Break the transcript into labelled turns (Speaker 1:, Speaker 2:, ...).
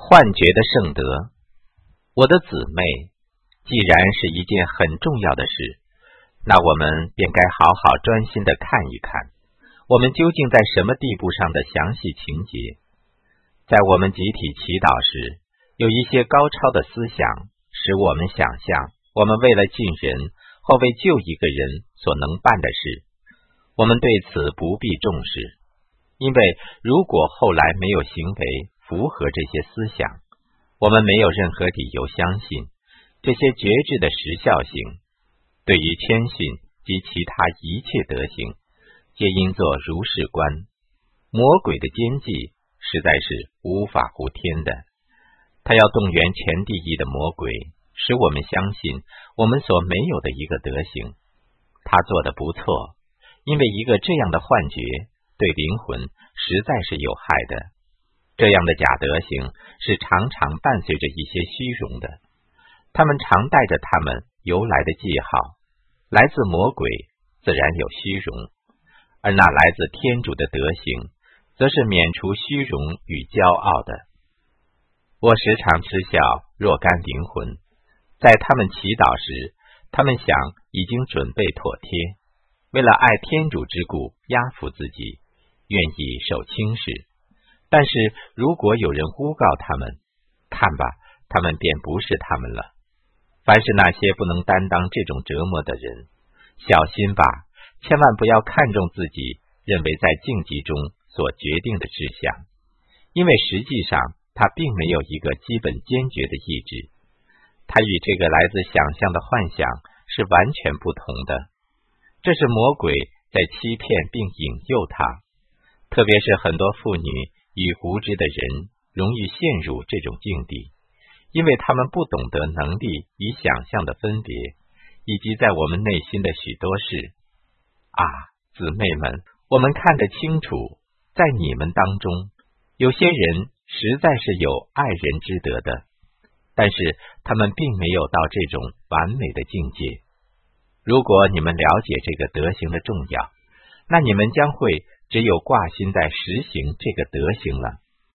Speaker 1: 幻觉的圣德。我的姊妹，既然是一件很重要的事，那我们便该好好专心地看一看，我们究竟在什么地步上的详细情节。在我们集体祈祷时，有一些高超的思想，使我们想象我们为了尽人或为救一个人所能办的事。我们对此不必重视，因为如果后来没有行为符合这些思想，我们没有任何理由相信这些觉知的时效性。对于谦逊及其他一切德行，皆应作如是观。魔鬼的奸计实在是无法无天的，他要动员全地狱的魔鬼，使我们相信我们所没有的一个德行。他做得不错，因为一个这样的幻觉对灵魂实在是有害的。这样的假德行是常常伴随着一些虚荣的，他们常带着他们由来的记号，来自魔鬼自然有虚荣，而那来自天主的德行则是免除虚荣与骄傲的。我时常知晓若干灵魂，在他们祈祷时，他们想已经准备妥帖，为了爱天主之故压服自己，愿意受轻视。但是如果有人诬告他们，看吧，他们便不是他们了。凡是那些不能担当这种折磨的人，小心吧，千万不要看重自己认为在竞技中所决定的志向，因为实际上他并没有一个基本坚决的意志，他与这个来自想象的幻想是完全不同的。这是魔鬼在欺骗并引诱他，特别是很多妇女与无知的人容易陷入这种境地，因为他们不懂得能力与想象的分别，以及在我们内心的许多事。啊，姊妹们，我们看得清楚，在你们当中，有些人实在是有爱人之德的，但是他们并没有到这种完美的境界。如果你们了解这个德行的重要，那你们将会只有挂心在实行这个德行了。